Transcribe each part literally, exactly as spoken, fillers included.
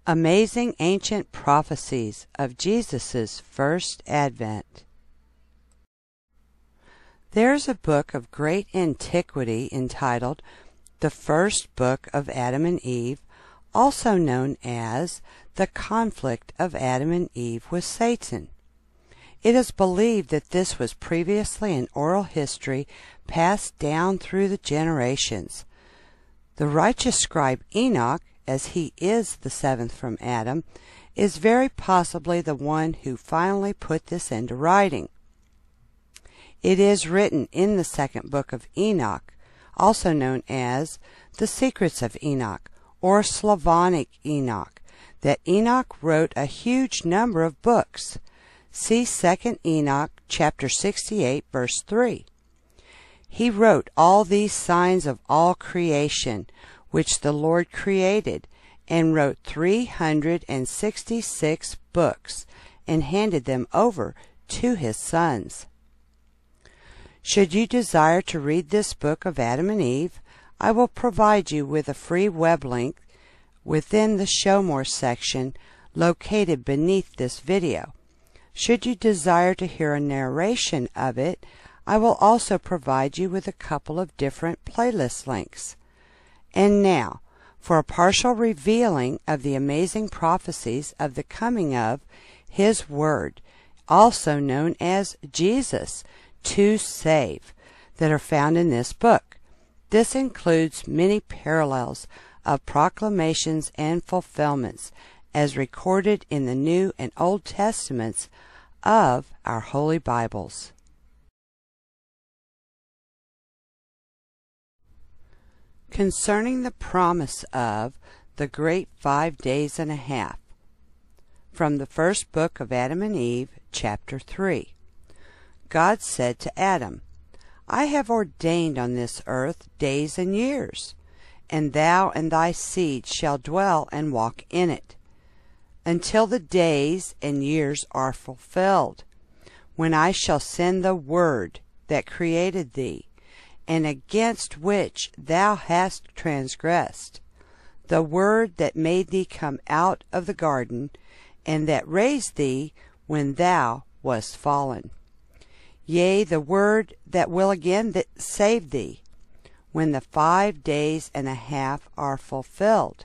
Amazing Ancient Prophecies of Jesus' First Advent. There is a book of great antiquity entitled The First Book of Adam and Eve, also known as The Conflict of Adam and Eve with Satan. It is believed that this was previously an oral history passed down through the generations. The righteous scribe Enoch, as he is the seventh from Adam, is very possibly the one who finally put this into writing. It is written in the second book of Enoch, also known as the Secrets of Enoch or Slavonic Enoch, that Enoch wrote a huge number of books. See Second Enoch chapter sixty-eight verse three. He wrote all these signs of all creation which the Lord created, and wrote three hundred and sixty-six books, and handed them over to his sons. Should you desire to read this book of Adam and Eve, I will provide you with a free web link within the Show More section located beneath this video. Should you desire to hear a narration of it, I will also provide you with a couple of different playlist links. And now, for a partial revealing of the amazing prophecies of the coming of His Word, also known as Jesus, to save, that are found in this book. This includes many parallels of proclamations and fulfillments as recorded in the New and Old Testaments of our Holy Bibles. Concerning the promise of the great five days and a half, from the first book of Adam and Eve, chapter three. God said to Adam, I have ordained on this earth days and years, and thou and thy seed shall dwell and walk in it, until the days and years are fulfilled, when I shall send the word that created thee, and against which thou hast transgressed, the word that made thee come out of the garden, and that raised thee when thou wast fallen. Yea, the word that will again that save thee, when the five days and a half are fulfilled.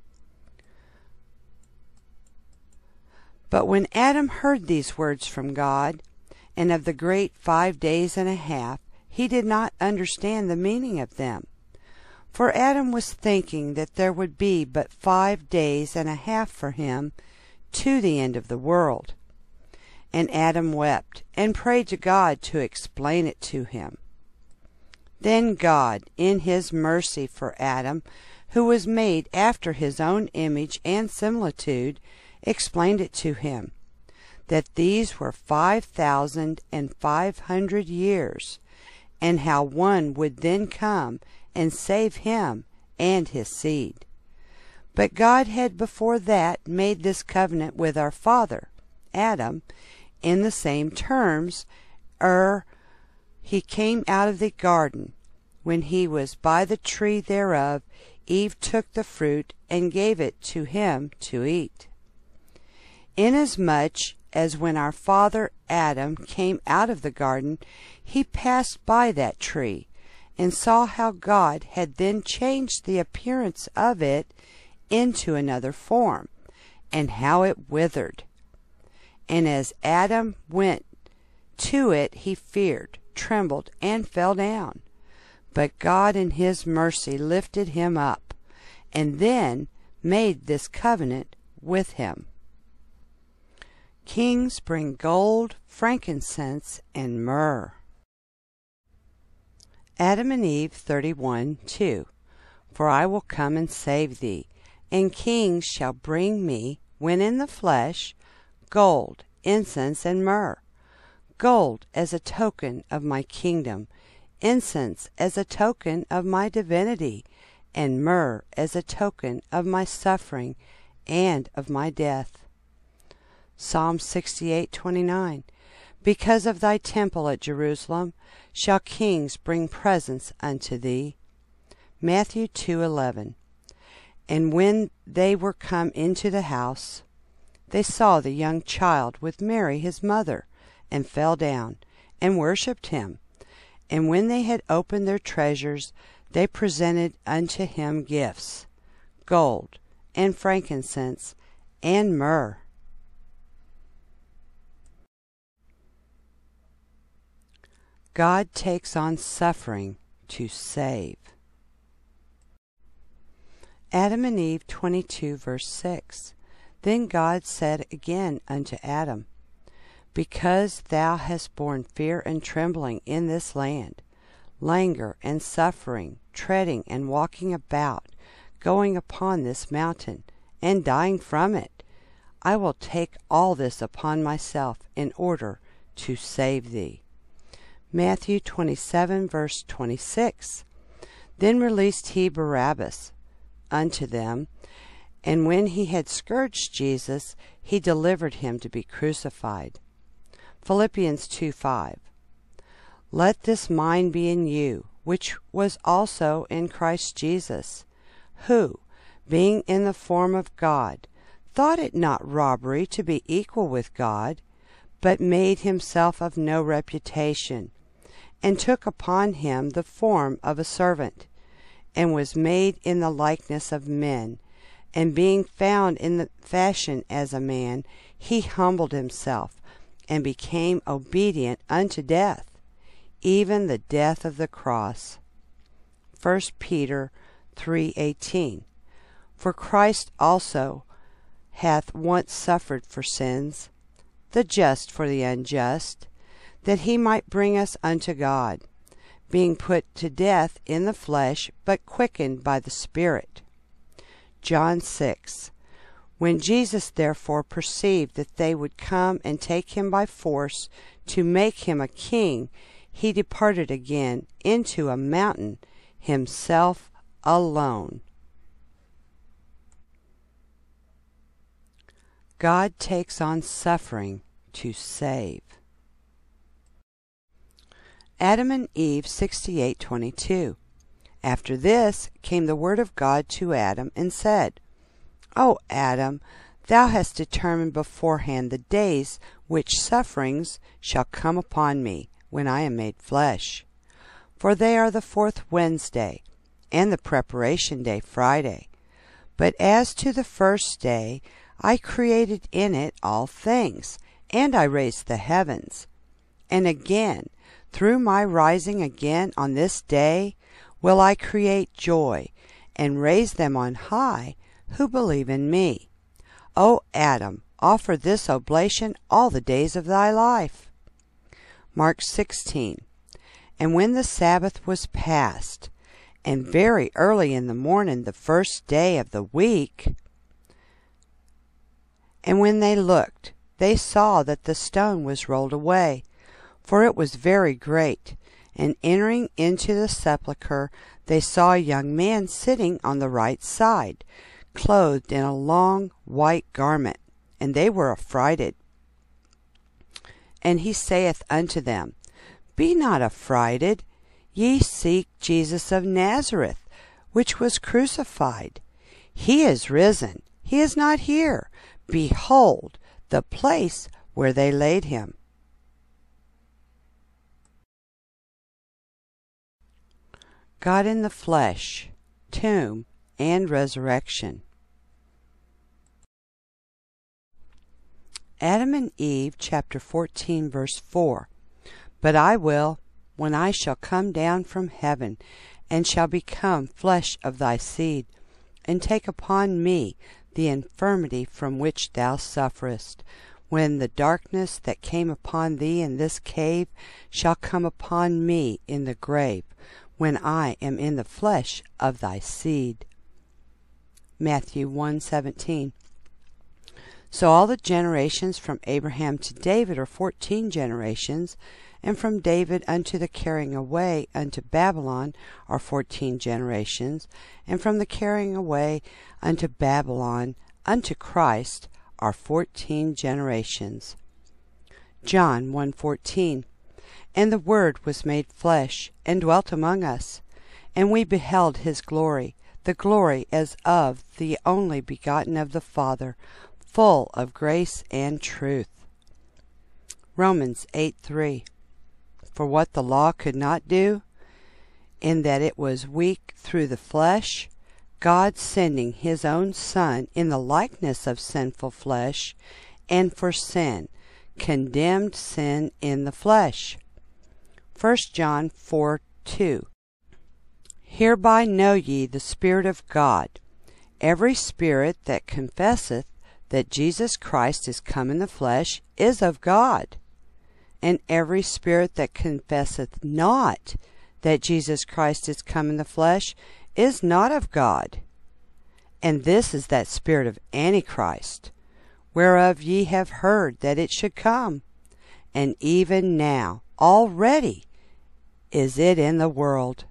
But when Adam heard these words from God, and of the great five days and a half, he did not understand the meaning of them. For Adam was thinking that there would be but five days and a half for him to the end of the world. And Adam wept and prayed to God to explain it to him. Then God, in his mercy for Adam, who was made after his own image and similitude, explained it to him, that these were five thousand and five hundred years, and how one would then come and save him and his seed. But God had before that made this covenant with our father, Adam, in the same terms, ere he came out of the garden. When he was by the tree thereof, Eve took the fruit and gave it to him to eat. Inasmuch as when our father Adam came out of the garden, he passed by that tree, and saw how God had then changed the appearance of it into another form, and how it withered. And as Adam went to it, he feared, trembled, and fell down. But God in his mercy lifted him up, and then made this covenant with him. Kings bring gold, frankincense, and myrrh. Adam and Eve thirty-one two. For I will come and save thee, and kings shall bring me, when in the flesh, gold, incense, and myrrh. Gold as a token of my kingdom, incense as a token of my divinity, and myrrh as a token of my suffering and of my death. Psalm sixty-eight twenty-nine. Because of thy temple at Jerusalem shall kings bring presents unto thee. Matthew two eleven. And when they were come into the house, they saw the young child with Mary his mother, and fell down, and worshipped him. And when they had opened their treasures, they presented unto him gifts, gold, and frankincense, and myrrh. God takes on suffering to save. Adam and Eve twenty-two, verse six. Then God said again unto Adam, Because thou hast borne fear and trembling in this land, languor and suffering, treading and walking about, going upon this mountain, and dying from it, I will take all this upon myself in order to save thee. Matthew twenty-seven, verse twenty-six. Then released he Barabbas unto them, and when he had scourged Jesus, he delivered him to be crucified. Philippians two five. Let this mind be in you, which was also in Christ Jesus, who, being in the form of God, thought it not robbery to be equal with God, but made himself of no reputation, and took upon him the form of a servant, and was made in the likeness of men. And being found in the fashion as a man, he humbled himself, and became obedient unto death, even the death of the cross. First Peter three eighteen. For Christ also hath once suffered for sins, the just for the unjust, that he might bring us unto God, being put to death in the flesh, but quickened by the Spirit. John six. When Jesus therefore perceived that they would come and take him by force to make him a king, he departed again into a mountain, himself alone. God takes on suffering to save. Adam and Eve sixty-eight twenty-two. After this came the word of God to Adam, and said, O Adam, thou hast determined beforehand the days which sufferings shall come upon me, when I am made flesh. For they are the fourth Wednesday, and the preparation day Friday. But as to the first day, I created in it all things, and I raised the heavens. And again, through my rising again on this day, will I create joy, and raise them on high, who believe in me. O Adam, offer this oblation all the days of thy life. Mark sixteen. And when the Sabbath was past, and very early in the morning the first day of the week, and when they looked, they saw that the stone was rolled away, for it was very great. And entering into the sepulchre, they saw a young man sitting on the right side, clothed in a long white garment, and they were affrighted. And he saith unto them, Be not affrighted, ye seek Jesus of Nazareth, which was crucified. He is risen, he is not here. Behold the place where they laid him. God in the flesh, tomb, and resurrection. Adam and Eve, chapter fourteen, verse four. But I will, when I shall come down from heaven, and shall become flesh of thy seed, and take upon me the infirmity from which thou sufferest, when the darkness that came upon thee in this cave shall come upon me in the grave, when I am in the flesh of thy seed. Matthew one seventeen. So all the generations from Abraham to David are fourteen generations, and from David unto the carrying away unto Babylon are fourteen generations, and from the carrying away unto Babylon unto Christ are fourteen generations. John one fourteen. And the Word was made flesh, and dwelt among us, and we beheld his glory, the glory as of the only begotten of the Father, full of grace and truth. Romans eight three. For what the law could not do, in that it was weak through the flesh, God sending his own Son in the likeness of sinful flesh, and for sin, condemned sin in the flesh. First John four two. Hereby know ye the Spirit of God. Every spirit that confesseth that Jesus Christ is come in the flesh is of God. And every spirit that confesseth not that Jesus Christ is come in the flesh is not of God. And this is that spirit of Antichrist, whereof ye have heard that it should come. And even now, already, is it in the world.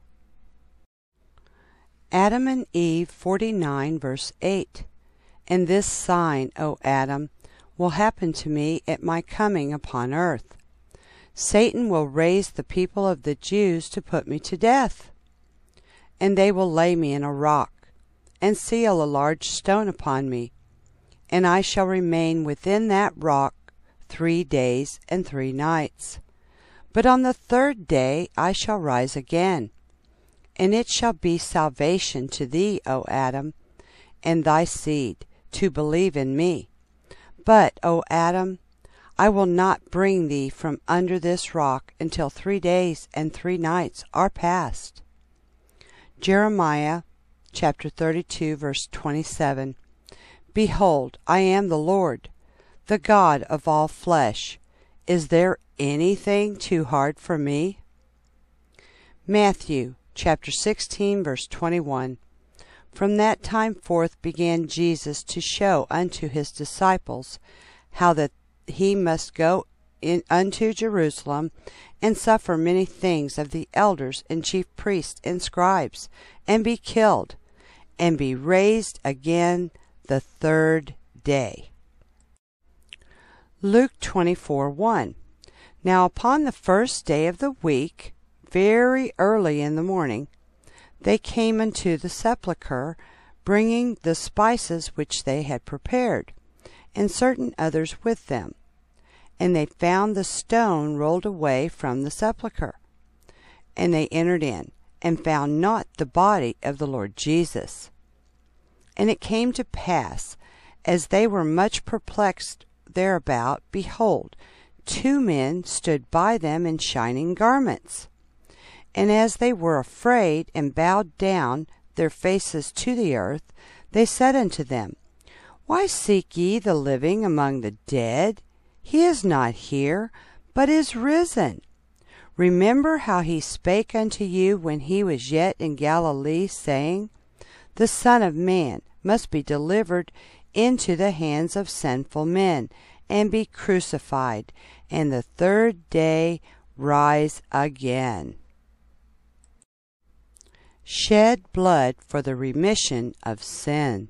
Adam and Eve forty-nine verse eight. And this sign, O Adam, will happen to me at my coming upon earth. Satan will raise the people of the Jews to put me to death. And they will lay me in a rock, and seal a large stone upon me. And I shall remain within that rock three days and three nights. But on the third day I shall rise again. And it shall be salvation to thee, O Adam, and thy seed, to believe in me. But, O Adam, I will not bring thee from under this rock until three days and three nights are past. Jeremiah chapter thirty-two verse twenty-seven. Behold, I am the Lord, the God of all flesh. Is there anything too hard for me? Matthew chapter sixteen verse twenty-one. From that time forth began Jesus to show unto his disciples how that he must go in unto Jerusalem, and suffer many things of the elders and chief priests and scribes, and be killed, and be raised again the third day. Luke twenty-four one. Now upon the first day of the week, very early in the morning, they came unto the sepulchre, bringing the spices which they had prepared, and certain others with them. And they found the stone rolled away from the sepulchre. And they entered in, and found not the body of the Lord Jesus. And it came to pass, as they were much perplexed thereabout, behold, two men stood by them in shining garments. And as they were afraid, and bowed down their faces to the earth, they said unto them, Why seek ye the living among the dead? He is not here, but is risen. Remember how he spake unto you when he was yet in Galilee, saying, The Son of Man must be delivered into the hands of sinful men, and be crucified, and the third day rise again. Shed blood for the remission of sin.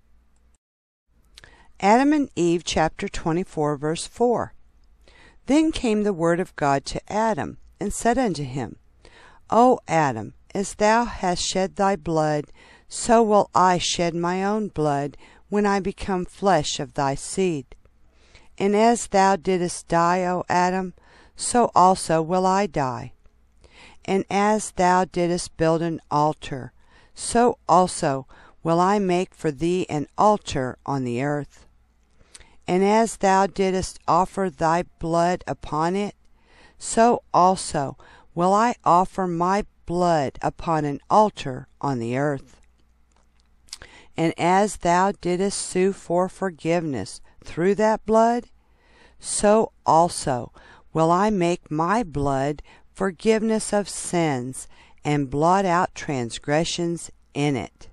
Adam and Eve chapter twenty-four verse four. Then came the word of God to Adam, and said unto him, O Adam, as thou hast shed thy blood, so will I shed my own blood, when I become flesh of thy seed. And as thou didst die, O Adam, so also will I die. And as thou didst build an altar, so also will I make for thee an altar on the earth. And as thou didst offer thy blood upon it, so also will I offer my blood upon an altar on the earth. And as thou didst sue for forgiveness through that blood, so also will I make my blood forgiveness of sins, and blot out transgressions in it.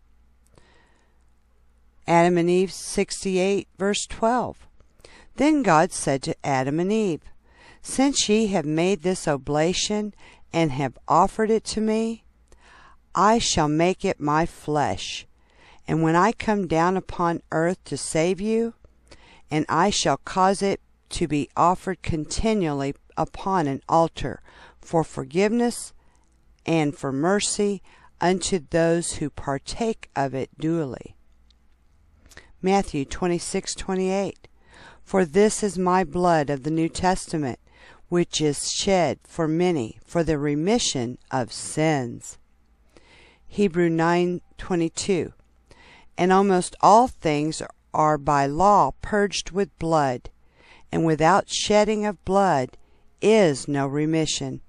Adam and Eve sixty-eight verse twelve. Then God said to Adam and Eve, Since ye have made this oblation, and have offered it to me, I shall make it my flesh. And when I come down upon earth to save you, and I shall cause it to be offered continually upon an altar, for forgiveness and for mercy, unto those who partake of it duly. Matthew twenty-six twenty-eight. For this is my blood of the New Testament, which is shed for many for the remission of sins. Hebrew nine twenty-two. And almost all things are by law purged with blood, and without shedding of blood is no remission.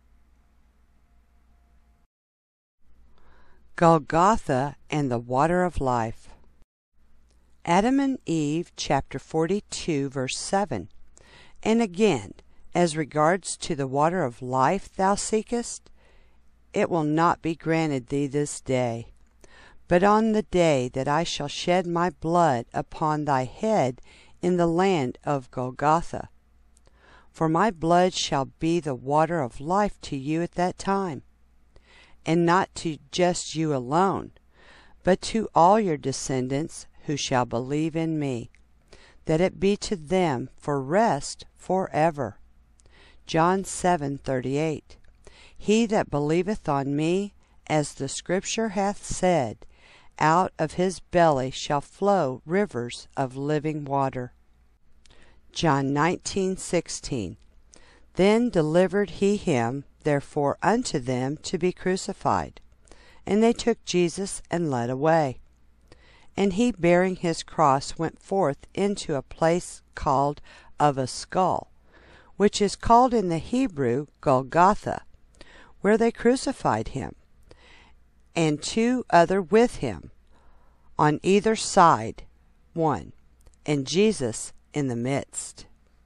Golgotha and the water of life. Adam and Eve, chapter forty-two, verse seven. And again, as regards to the water of life thou seekest, it will not be granted thee this day. But on the day that I shall shed my blood upon thy head in the land of Golgotha. For my blood shall be the water of life to you at that time, and not to just you alone, but to all your descendants who shall believe in me, that it be to them for rest forever. John seven thirty-eight. He that believeth on me, as the Scripture hath said, out of his belly shall flow rivers of living water. John nineteen sixteen. Then delivered he him therefore unto them to be crucified. And they took Jesus and led away. And he, bearing his cross, went forth into a place called of a skull, which is called in the Hebrew Golgotha, where they crucified him, and two other with him, on either side one, and Jesus in the midst.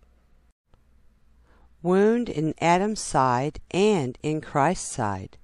Wound in Adam's side and in Christ's side.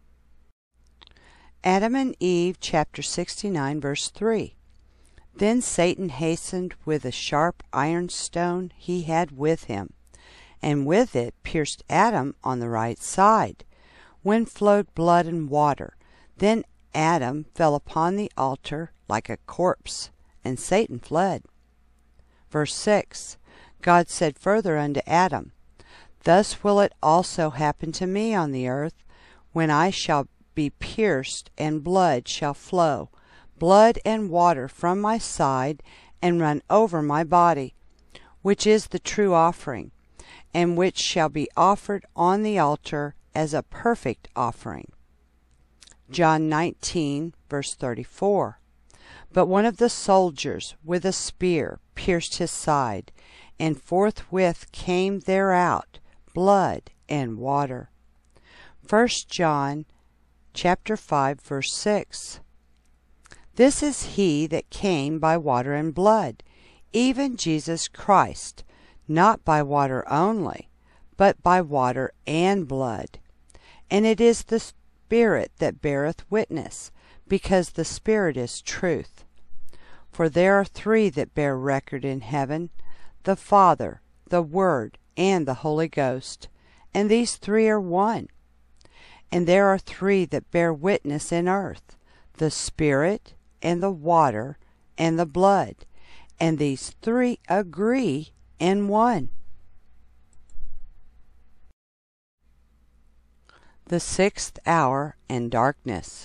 Adam and Eve, chapter sixty-nine, verse three. Then Satan hastened with a sharp iron stone he had with him, and with it pierced Adam on the right side, when flowed blood and water. Then Adam fell upon the altar like a corpse, and Satan fled. Verse six. God said further unto Adam, Thus will it also happen to me on the earth, when I shall be pierced, and blood shall flow, blood and water from my side, and run over my body, which is the true offering, and which shall be offered on the altar as a perfect offering. John nineteen, verse thirty-four. But one of the soldiers with a spear pierced his side, and forthwith came there out blood and water. First John chapter five, verse six. This is he that came by water and blood, even Jesus Christ, not by water only, but by water and blood. And it is the Spirit that beareth witness, because the Spirit is truth. For there are three that bear record in heaven, the Father, the Word, and the Holy Ghost, and these three are one. And there are three that bear witness in earth, the Spirit, and the water, and the blood, and these three agree in one. The sixth hour and darkness.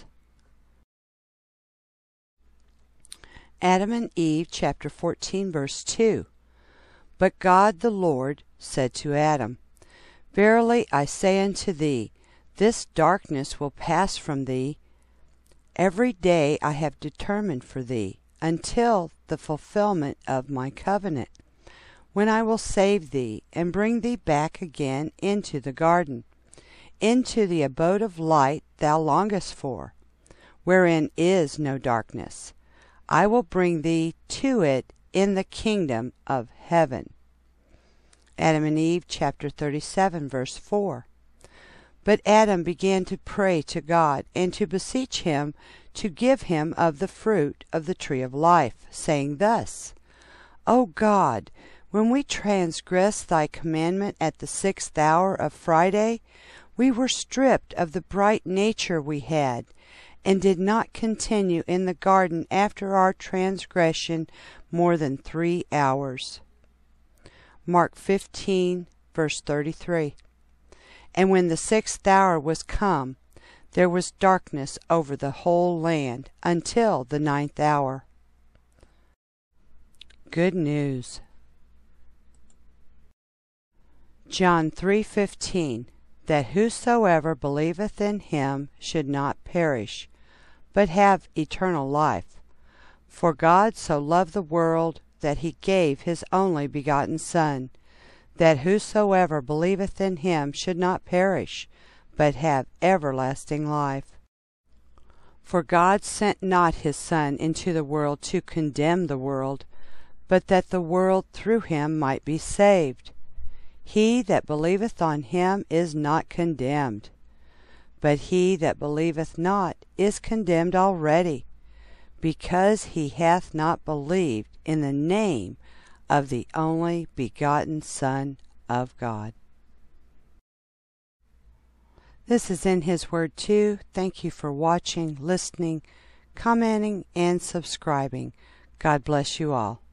Adam and Eve, chapter fourteen, verse two. But God the Lord said to Adam, Verily I say unto thee, this darkness will pass from thee every day I have determined for thee, until the fulfillment of my covenant, when I will save thee, and bring thee back again into the garden, into the abode of light thou longest for, wherein is no darkness. I will bring thee to it in the kingdom of heaven. Adam and Eve, chapter thirty-seven, verse four. But Adam began to pray to God, and to beseech him to give him of the fruit of the tree of life, saying thus, O God, when we transgressed thy commandment at the sixth hour of Friday, we were stripped of the bright nature we had, and did not continue in the garden after our transgression more than three hours. Mark fifteen, verse thirty-three. And when the sixth hour was come, there was darkness over the whole land until the ninth hour. Good news. John three fifteen, that whosoever believeth in him should not perish, but have eternal life. For God so loved the world that he gave his only begotten Son, that whosoever believeth in him should not perish, but have everlasting life. For God sent not his Son into the world to condemn the world, but that the world through him might be saved. He that believeth on him is not condemned, but he that believeth not is condemned already, because he hath not believed in the name of the only begotten Son of God. This is In His Word too. Thank you for watching, listening, commenting, and subscribing. God bless you all.